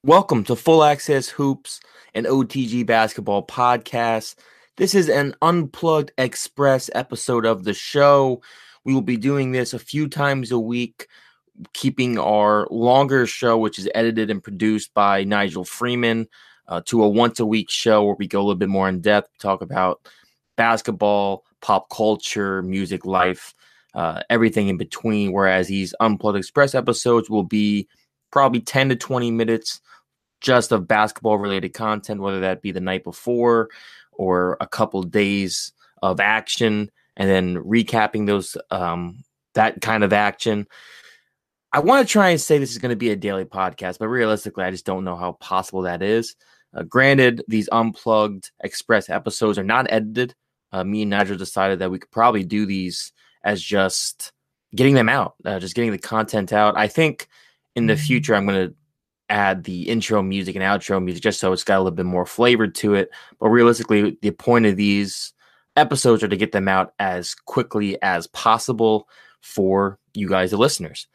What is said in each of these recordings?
Welcome to Full Access Hoops, an OTG basketball podcast. This is an Unplugged Express episode of the show. We will be doing this a few times a week, keeping our longer show, which is edited and produced by Nigel Freeman, to a once-a-week show where we go a little bit more in depth, talk about basketball, pop culture, music, life, everything in between, whereas these Unplugged Express episodes will be probably 10 to 20 minutes just of basketball related content, whether that be the night before or a couple days of action, and then recapping those that kind of action. I want to try and say this is going to be a daily podcast, but realistically, I just don't know how possible that is. Granted, these Unplugged Express episodes are not edited. Me and Nigel decided that we could probably do these as just getting them out, just getting the content out. I think in the future, I'm going to add the intro music and outro music just so it's got a little bit more flavor to it. But realistically, the point of these episodes are to get them out as quickly as possible for you guys, the listeners.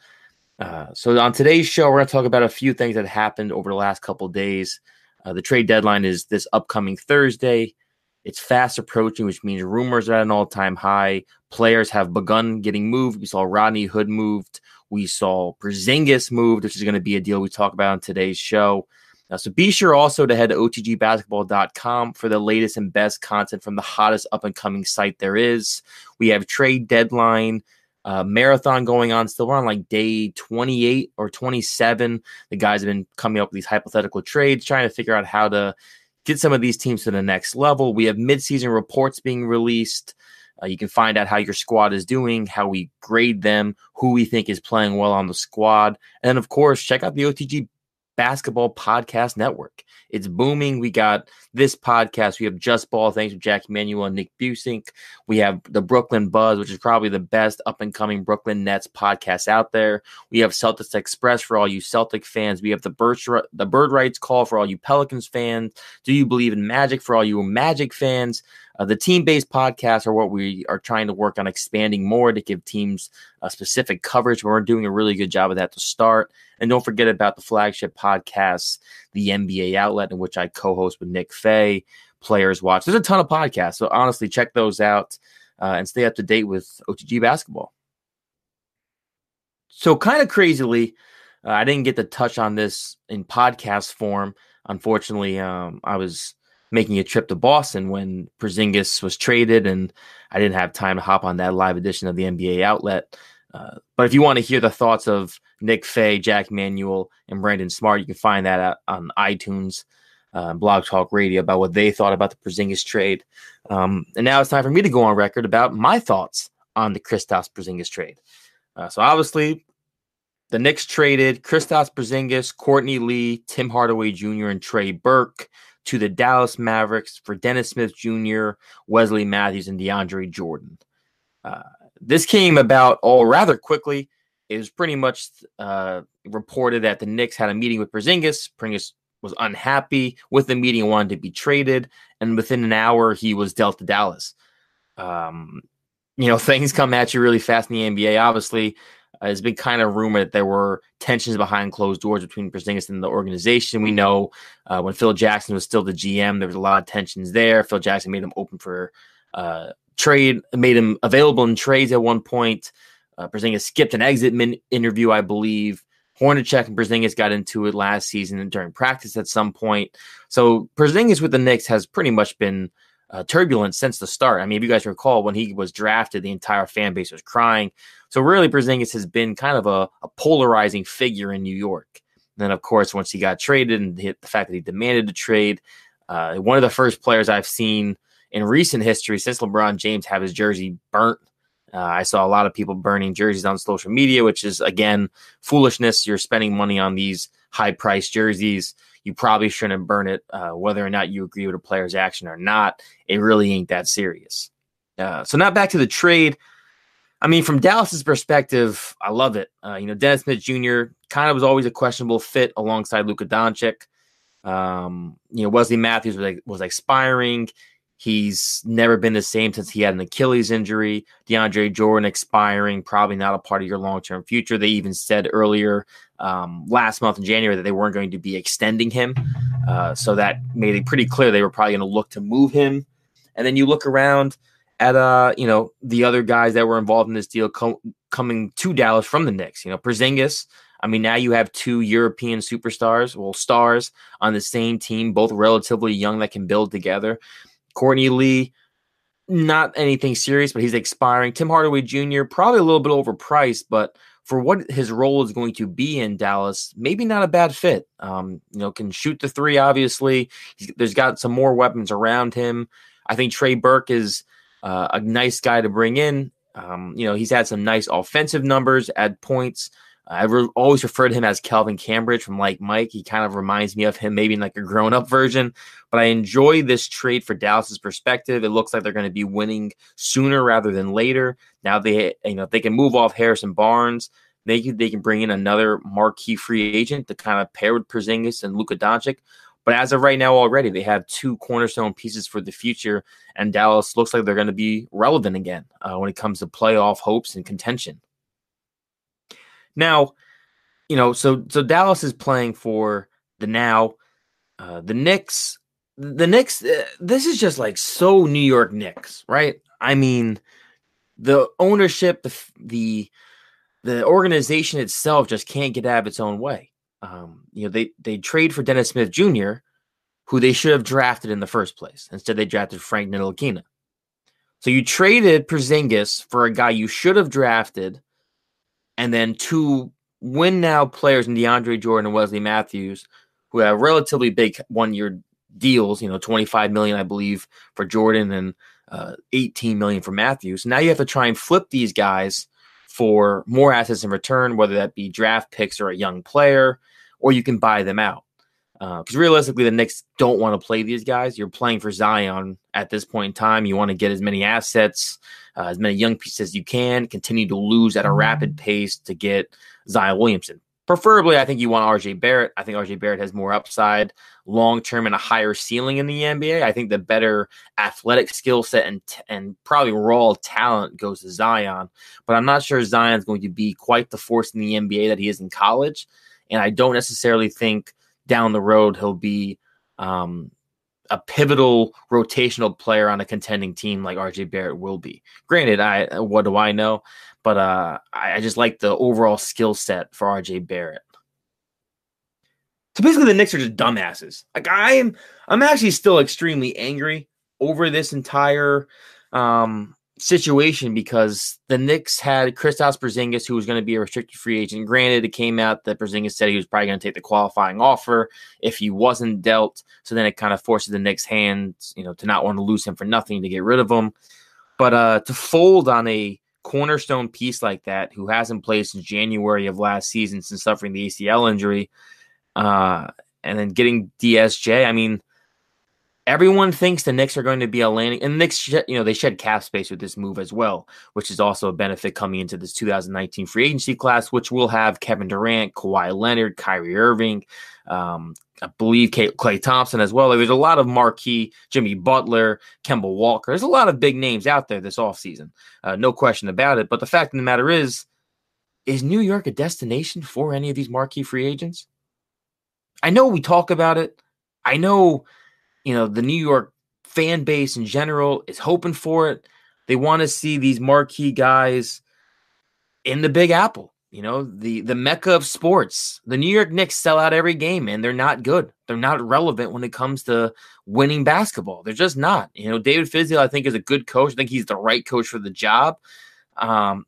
So on today's show, we're going to talk about a few things that happened over the last couple of days. The trade deadline is this upcoming Thursday. It's fast approaching, which means rumors are at an all-time high. Players have begun getting moved. We saw Rodney Hood moved. We saw Porzingis moved, which is going to be a deal we talk about on today's show. So be sure also to head to otgbasketball.com for the latest and best content from the hottest up-and-coming site there is. We have trade deadline marathon going on still. We're on like day 28 or 27. The guys have been coming up with these hypothetical trades, trying to figure out how to get some of these teams to the next level. We have midseason reports being released. You can find out how your squad is doing, how we grade them, who we think is playing well on the squad. And then, of course, check out the OTG Basketball Podcast Network. It's booming. We got this podcast. We have Just Ball, thanks to Jack Emanuel and Nick Busink. We have the Brooklyn Buzz, which is probably the best up-and-coming Brooklyn Nets podcast out there. We have Celtics Express for all you Celtic fans. We have the Bird Rights Call for all you Pelicans fans. Do You Believe in Magic for all you Magic fans. The team-based podcasts are what we are trying to work on expanding more to give teams specific coverage. We're doing a really good job of that to start. And don't forget about the flagship podcast, the NBA Outlet, in which I co-host with Nick Fay, Players Watch. There's a ton of podcasts, so honestly, check those out and stay up to date with OTG basketball. So kind of crazily, I didn't get to touch on this in podcast form. Unfortunately, I was making a trip to Boston when Porzingis was traded, and I didn't have time to hop on that live edition of the NBA Outlet. But if you want to hear the thoughts of Nick Fay, Jack Manuel, and Brandon Smart, you can find that out on iTunes, Blog Talk Radio, about what they thought about the Porzingis trade. And now it's time for me to go on record about my thoughts on the Kristaps Porzingis trade. So obviously, the Knicks traded Kristaps Porzingis, Courtney Lee, Tim Hardaway Jr., and Trey Burke to the Dallas Mavericks for Dennis Smith Jr., Wesley Matthews, and DeAndre Jordan. This came about all rather quickly. It was pretty much reported that the Knicks had a meeting with Porzingis. Porzingis was unhappy with the meeting and wanted to be traded. And within an hour, he was dealt to Dallas. Things come at you really fast in the NBA. Obviously, it's been kind of rumored that there were tensions behind closed doors between Porzingis and the organization. We know when Phil Jackson was still the GM, there was a lot of tensions there. Phil Jackson made him open for trade, made him available in trades at one point. Porzingis skipped an exit interview, I believe. Hornacek and Porzingis got into it last season and during practice at some point. So Porzingis with the Knicks has pretty much been turbulent since the start. I mean, if you guys recall, when he was drafted, the entire fan base was crying. So really, Porzingis has been kind of a polarizing figure in New York. And then, of course, once he got traded and the fact that he demanded a trade, one of the first players I've seen in recent history since LeBron James have his jersey burnt. I saw a lot of people burning jerseys on social media, which is, again, foolishness. You're spending money on these high-priced jerseys. You probably shouldn't burn it, whether or not you agree with a player's action or not. It really ain't that serious. So now back to the trade. I mean, from Dallas's perspective, I love it. Dennis Smith Jr. kind of was always a questionable fit alongside Luka Doncic. Wesley Matthews was expiring. He's never been the same since he had an Achilles injury. DeAndre Jordan expiring, probably not a part of your long-term future. They even said earlier last month in January that they weren't going to be extending him. So that made it pretty clear they were probably going to look to move him. And then you look around at the other guys that were involved in this deal coming to Dallas from the Knicks. Porzingis. I mean, now you have two European stars on the same team, both relatively young that can build together. Courtney Lee, not anything serious, but he's expiring. Tim Hardaway Jr., probably a little bit overpriced, but for what his role is going to be in Dallas, maybe not a bad fit. Can shoot the three, obviously. There's got some more weapons around him. I think Trey Burke is a nice guy to bring in. He's had some nice offensive numbers at points. I've always referred to him as Kelvin Cambridge from Like Mike. He kind of reminds me of him, maybe in like a grown-up version. But I enjoy this trade for Dallas's perspective. It looks like they're going to be winning sooner rather than later. Now if they can move off Harrison Barnes, they can bring in another marquee free agent to kind of pair with Porzingis and Luka Doncic. But as of right now, already they have two cornerstone pieces for the future, and Dallas looks like they're going to be relevant again when it comes to playoff hopes and contention. Now, so Dallas is playing for the now. The Knicks, this is just like so New York Knicks, right? I mean, the ownership, the organization itself just can't get out of its own way. They trade for Dennis Smith Jr., who they should have drafted in the first place. Instead, they drafted Frank Ntilikina. So you traded Porzingis for a guy you should have drafted, and then two win-now players in DeAndre Jordan and Wesley Matthews, who have relatively big one-year deals, $25 million, I believe, for Jordan and $18 million for Matthews. Now you have to try and flip these guys for more assets in return, whether that be draft picks or a young player, or you can buy them out. Because realistically, the Knicks don't want to play these guys. You're playing for Zion at this point in time. You want to get as many assets, as many young pieces as you can, continue to lose at a rapid pace to get Zion Williamson. Preferably, I think you want RJ Barrett. I think RJ Barrett has more upside long-term and a higher ceiling in the NBA. I think the better athletic skill set and probably raw talent goes to Zion. But I'm not sure Zion's going to be quite the force in the NBA that he is in college. And I don't necessarily think down the road he'll be a pivotal rotational player on a contending team like RJ Barrett will be. Granted, what do I know? But I just like the overall skill set for RJ Barrett. So basically, the Knicks are just dumbasses. Like I'm actually still extremely angry over this entire situation because the Knicks had Kristaps Porzingis, who was going to be a restricted free agent. Granted, it came out that Porzingis said he was probably going to take the qualifying offer if he wasn't dealt. So then it kind of forces the Knicks' hands, to not want to lose him for nothing to get rid of him. But to fold on a cornerstone piece like that, who hasn't played since January of last season since suffering the ACL injury, and then getting DSJ, I mean, everyone thinks the Knicks are going to be a landing, and the Knicks, they shed cap space with this move as well, which is also a benefit coming into this 2019 free agency class, which will have Kevin Durant, Kawhi Leonard, Kyrie Irving, I believe Klay Thompson as well. There's a lot of marquee, Jimmy Butler, Kemba Walker. There's a lot of big names out there this offseason. No question about it. But the fact of the matter is New York a destination for any of these marquee free agents? I know we talk about it. I know the New York fan base in general is hoping for it. They want to see these marquee guys in the Big Apple, the mecca of sports. The New York Knicks sell out every game, and they're not good. They're not relevant when it comes to winning basketball. They're just not. David Fizdale, I think, is a good coach. I think he's the right coach for the job. I'm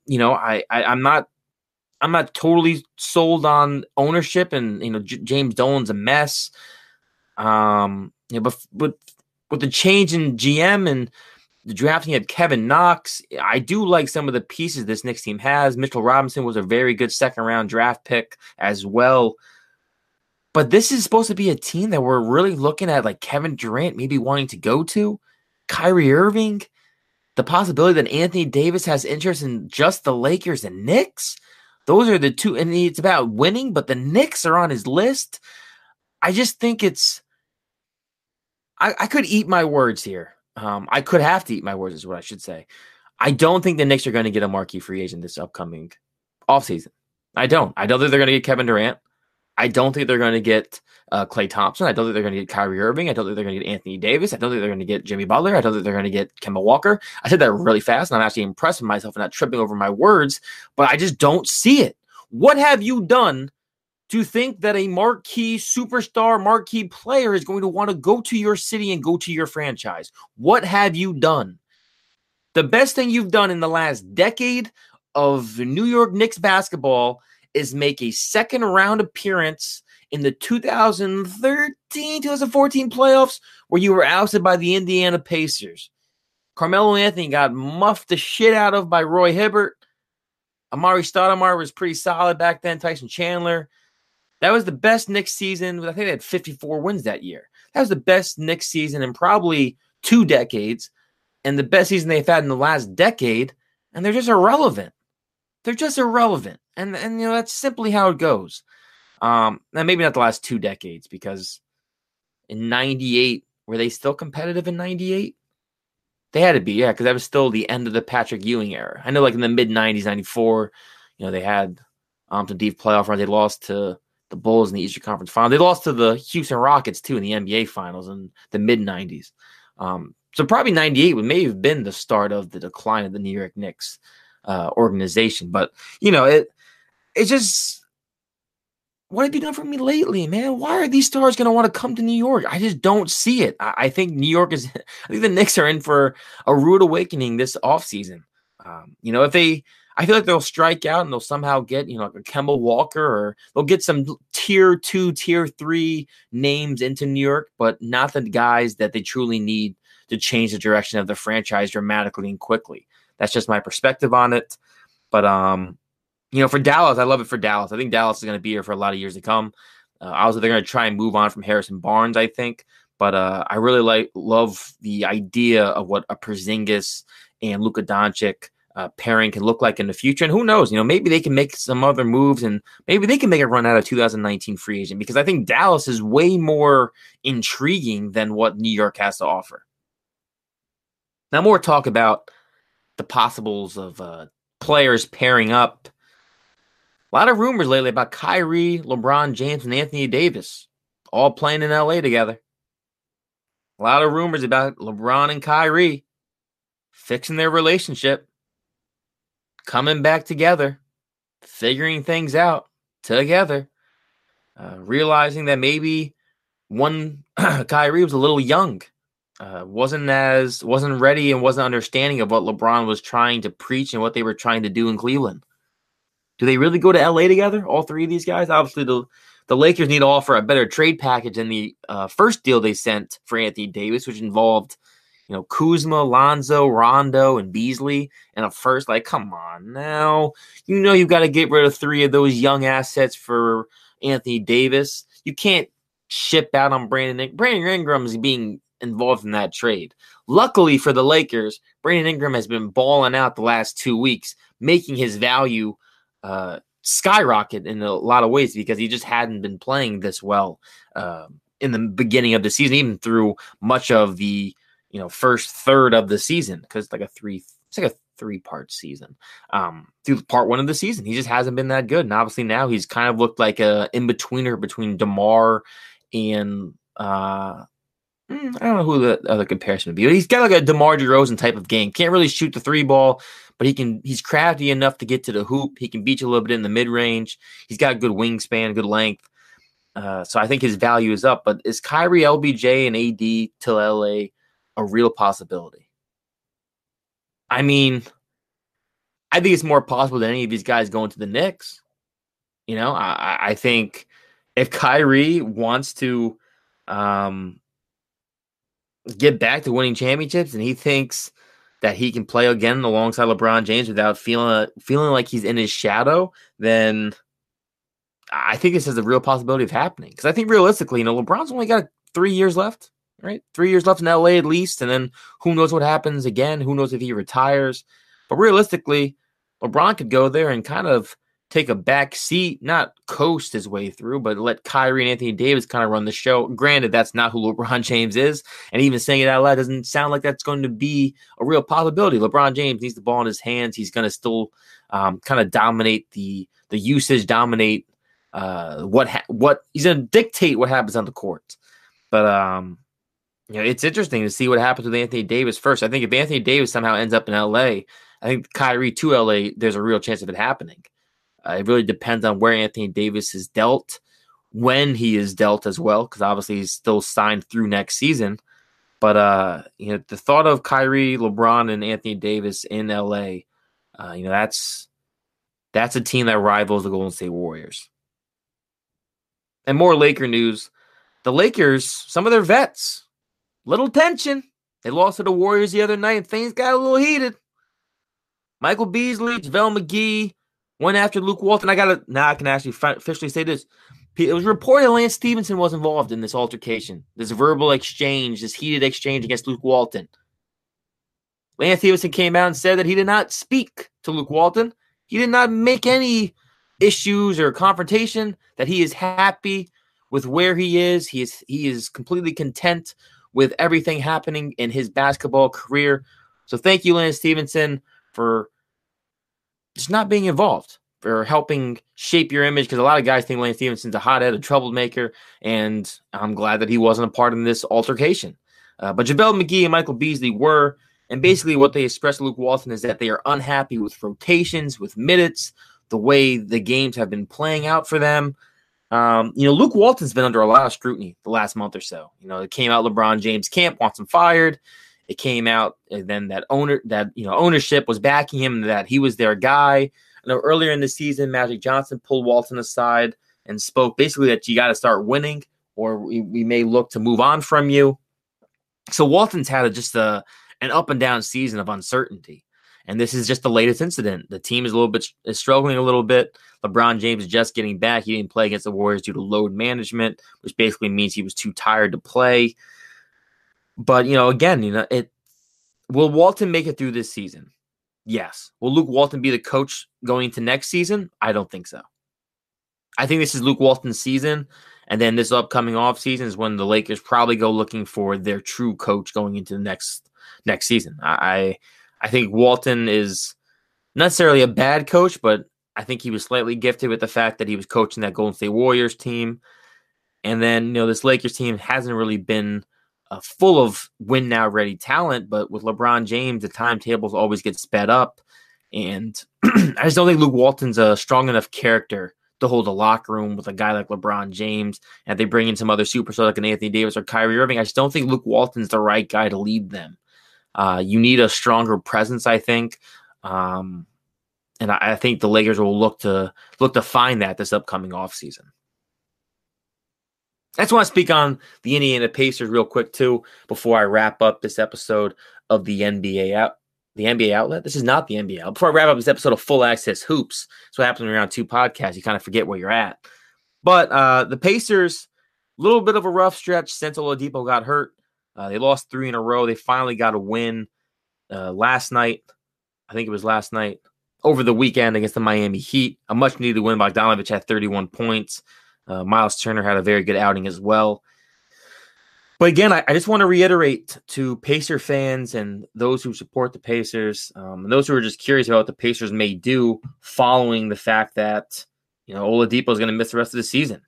not totally sold on ownership, and James Dolan's a mess. But with the change in GM and the drafting of Kevin Knox, I do like some of the pieces this Knicks team has. Mitchell Robinson was a very good second-round draft pick as well. But this is supposed to be a team that we're really looking at, like Kevin Durant maybe wanting to go to, Kyrie Irving, the possibility that Anthony Davis has interest in just the Lakers and Knicks. Those are the two, and it's about winning, but the Knicks are on his list. I just think I could eat my words here. I could have to eat my words is what I should say. I don't think the Knicks are going to get a marquee free agent this upcoming offseason. I don't. I don't think they're going to get Kevin Durant. I don't think they're going to get Klay Thompson. I don't think they're going to get Kyrie Irving. I don't think they're going to get Anthony Davis. I don't think they're going to get Jimmy Butler. I don't think they're going to get Kemba Walker. I said that really fast, and I'm actually impressed with myself and not tripping over my words, but I just don't see it. What have you done to think that a marquee superstar, marquee player is going to want to go to your city and go to your franchise? What have you done? The best thing you've done in the last decade of New York Knicks basketball is make a second round appearance in the 2013-2014 playoffs where you were ousted by the Indiana Pacers. Carmelo Anthony got muffed the shit out of by Roy Hibbert. Amari Stoudemire was pretty solid back then. Tyson Chandler. That was the best Knicks season. I think they had 54 wins that year. That was the best Knicks season in probably 2 decades and the best season they've had in the last decade, and they're just irrelevant. They're just irrelevant. And that's simply how it goes. And maybe not the last 2 decades, because in 98, were they still competitive in 98? They had to be, yeah, because that was still the end of the Patrick Ewing era. I know like in the mid-90s, 94, they had some deep playoff runs. They lost to the Bulls in the Eastern Conference Final. They lost to the Houston Rockets, too, in the NBA Finals in the mid-90s. So probably 98 may have been the start of the decline of the New York Knicks organization. But, it's just, what have you done for me lately, man? Why are these stars going to want to come to New York? I just don't see it. I think I think the Knicks are in for a rude awakening this offseason. I feel like they'll strike out and they'll somehow get, like a Kemba Walker, or they'll get some tier 2, tier 3 names into New York, but not the guys that they truly need to change the direction of the franchise dramatically and quickly. That's just my perspective on it. But, for Dallas, I love it for Dallas. I think Dallas is going to be here for a lot of years to come. Obviously, they're going to try and move on from Harrison Barnes, I think. But I really love the idea of what a Porzingis and Luka Doncic pairing can look like in the future. And who knows, maybe they can make some other moves and maybe they can make a run out of 2019 free agent, because I think Dallas is way more intriguing than what New York has to offer. Now, more talk about the possibles of players pairing up. A lot of rumors lately about Kyrie, LeBron James, and Anthony Davis all playing in LA together. A lot of rumors about LeBron and Kyrie fixing their relationship, coming back together, figuring things out together, realizing that maybe Kyrie was a little young, wasn't ready and wasn't understanding of what LeBron was trying to preach and what they were trying to do in Cleveland. Do they really go to LA together, all 3 of these guys? Obviously, the Lakers need to offer a better trade package than the first deal they sent for Anthony Davis, which involved, Kuzma, Lonzo, Rondo, and Beasley, and a first. Like, come on now. You've got to get rid of 3 of those young assets for Anthony Davis. You can't ship out on Brandon Ingram. Brandon Ingram is being involved in that trade. Luckily for the Lakers, Brandon Ingram has been balling out the last 2 weeks, making his value skyrocket in a lot of ways, because he just hadn't been playing this well in the beginning of the season, even through much of the first third of the season, because it's like a 3-part season. Through part 1 of the season, he just hasn't been that good, and obviously now he's kind of looked like a in-betweener between DeMar and I don't know who the other comparison would be, but he's got like a DeMar DeRozan type of game. Can't really shoot the 3 ball, but he's crafty enough to get to the hoop. He can beat you a little bit in the mid-range. He's got good wingspan, good length. So I think his value is up. But is Kyrie, LBJ, and AD to LA a real possibility? I mean, I think it's more possible than any of these guys going to the Knicks. I think if Kyrie wants to get back to winning championships and he thinks that he can play again alongside LeBron James without feeling like he's in his shadow, then I think this has a real possibility of happening. Because I think realistically, LeBron's only got 3 years left, right? 3 years left in LA at least, and then who knows what happens again? Who knows if he retires? But realistically, LeBron could go there and kind of take a back seat, not coast his way through, but let Kyrie and Anthony Davis kind of run the show. Granted, that's not who LeBron James is, and even saying it out loud doesn't sound like that's going to be a real possibility. LeBron James needs the ball in his hands. He's going to still kind of dominate the usage, dominate what he's going to dictate what happens on the court. But it's interesting to see what happens with Anthony Davis first. I think if Anthony Davis somehow ends up in LA, I think Kyrie to LA, there's a real chance of it happening. It really depends on where Anthony Davis is dealt, when he is dealt as well, because obviously he's still signed through next season. But the thought of Kyrie, LeBron, and Anthony Davis in LA, that's a team that rivals the Golden State Warriors. And more Laker news. The Lakers, some of their vets, little tension. They lost to the Warriors the other night, and things got a little heated. Michael Beasley, JaVale McGee went after Luke Walton. I can actually officially say this. It was reported Lance Stevenson was involved in this altercation, this verbal exchange, this heated exchange against Luke Walton. Lance Stevenson came out and said that he did not speak to Luke Walton. He did not make any issues or confrontation, that he is happy with where he is. He is completely content with everything happening in his basketball career. So thank you, Lance Stevenson, for just not being involved, for helping shape your image, because a lot of guys think Lance Stevenson's a hothead, a troublemaker, and I'm glad that he wasn't a part of this altercation. But JaVale McGee and Michael Beasley were, and basically what they expressed to Luke Walton is that they are unhappy with rotations, with minutes, the way the games have been playing out for them. Luke Walton's been under a lot of scrutiny the last month or so. It came out LeBron James camp wants him fired. It came out, and then that ownership was backing him, that he was their guy. I know earlier in the season, Magic Johnson pulled Walton aside and spoke basically that you got to start winning, or we may look to move on from you. So Walton's had an up and down season of uncertainty, and this is just the latest incident. The team is struggling a little bit. LeBron James is just getting back. He didn't play against the Warriors due to load management, which basically means he was too tired to play. But, will Walton make it through this season? Yes. Will Luke Walton be the coach going into next season? I don't think so. I think this is Luke Walton's season, and then this upcoming offseason is when the Lakers probably go looking for their true coach going into the next season. I think Walton is not necessarily a bad coach, but I think he was slightly gifted with the fact that he was coaching that Golden State Warriors team. And then, this Lakers team hasn't really been full of win-now-ready talent, but with LeBron James, the timetables always get sped up. And I just don't think Luke Walton's a strong enough character to hold a locker room with a guy like LeBron James. And if they bring in some other superstars like an Anthony Davis or Kyrie Irving, I just don't think Luke Walton's the right guy to lead them. You need a stronger presence, I think. And I think the Lakers will look to find that this upcoming offseason. I just want to speak on the Indiana Pacers real quick, too, before I wrap up this episode of the NBA Outlet. This is not the NBA Outlet. Before I wrap up this episode of Full Access Hoops, that's what happens when you're on two podcasts. You kind of forget where you're at. But the Pacers, a little bit of a rough stretch since Oladipo got hurt. They lost 3 in a row. They finally got a win last night. I think it was last night. Over the weekend against the Miami Heat. A much-needed win. Bogdanovich had 31 points. Miles Turner had a very good outing as well. But again, I just want to reiterate to Pacer fans and those who support the Pacers, and those who are just curious about what the Pacers may do following the fact that Oladipo is going to miss the rest of the season.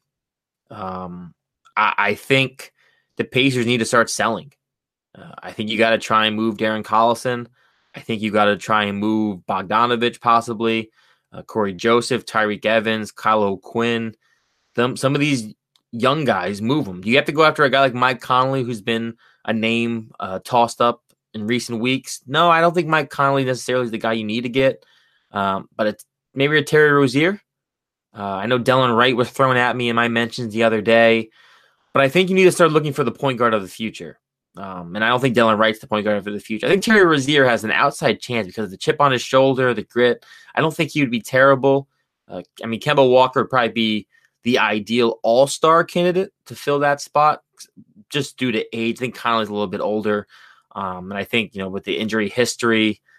I think the Pacers need to start selling. I think you got to try and move Darren Collison. I think you got to try and move Bogdanovich possibly, Corey Joseph, Tyreek Evans, Kyle O'Quinn. Some of these young guys, move them. Do you have to go after a guy like Mike Conley, who's been a name tossed up in recent weeks? No, I don't think Mike Conley necessarily is the guy you need to get. But it's maybe a Terry Rozier. I know Delon Wright was thrown at me in my mentions the other day. But I think you need to start looking for the point guard of the future. And I don't think Delon Wright's the point guard for the future. I think Terry Rozier has an outside chance because of the chip on his shoulder, the grit. I don't think he would be terrible. Kemba Walker would probably be the ideal all-star candidate to fill that spot just due to age. I think Conley's a little bit older. And I think, with the injury history,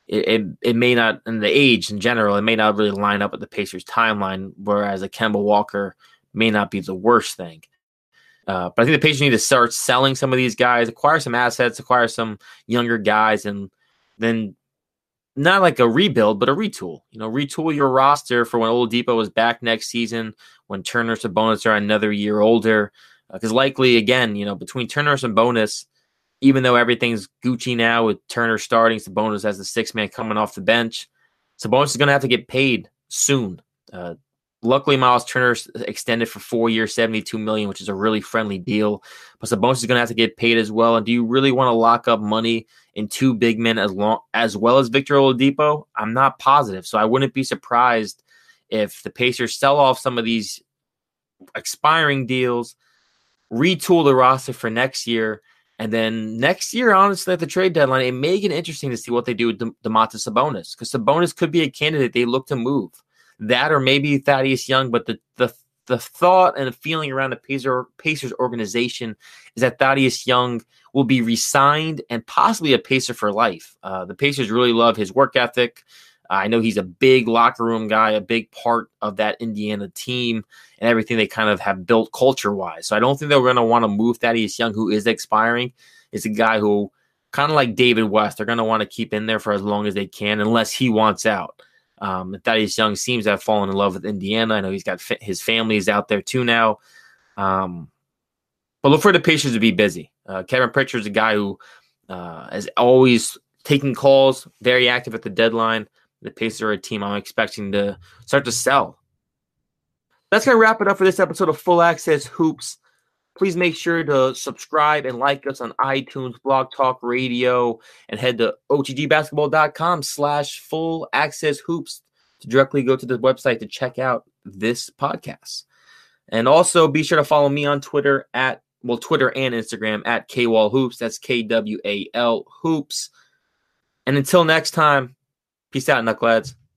it may not, and the age in general, it may not really line up with the Pacers timeline, whereas a Kemba Walker may not be the worst thing. But I think the Pacers need to start selling some of these guys, acquire some assets, acquire some younger guys, and then not like a rebuild, but a retool. Retool your roster for when Oladipo is back next season, when Turner and Sabonis are another year older. Because likely, again, between Turner and Sabonis, even though everything's Gucci now with Turner starting, Sabonis as the sixth man coming off the bench, Sabonis is going to have to get paid soon. Luckily, Miles Turner extended for 4 years, $72 million, which is a really friendly deal. But Sabonis is going to have to get paid as well. And do you really want to lock up money in two big men as well as Victor Oladipo? I'm not positive. So I wouldn't be surprised if the Pacers sell off some of these expiring deals, retool the roster for next year. And then next year, honestly, at the trade deadline, it may get interesting to see what they do with Domantas Sabonis, because Sabonis could be a candidate they look to move. That or maybe Thaddeus Young, but the thought and the feeling around the Pacers organization is that Thaddeus Young will be re-signed and possibly a Pacer for life. The Pacers really love his work ethic. I know he's a big locker room guy, a big part of that Indiana team and everything they kind of have built culture-wise. So I don't think they're going to want to move Thaddeus Young, who is expiring. It's a guy who, kind of like David West, they're going to want to keep in there for as long as they can unless he wants out. Thaddeus Young seems to have fallen in love with Indiana. I know he's got his family is out there too now. But look for the Pacers to be busy. Kevin Pritchard's a guy who is always taking calls, very active at the deadline. The Pacers are a team I'm expecting to start to sell. That's going to wrap it up for this episode of Full Access Hoops. Please make sure to subscribe and like us on iTunes, Blog Talk Radio, and head to otgbasketball.com/full access hoops to directly go to the website to check out this podcast. And also be sure to follow me on Twitter Twitter and Instagram at KWAL That's KWAL Hoops. And until next time, peace out, knuckleheads.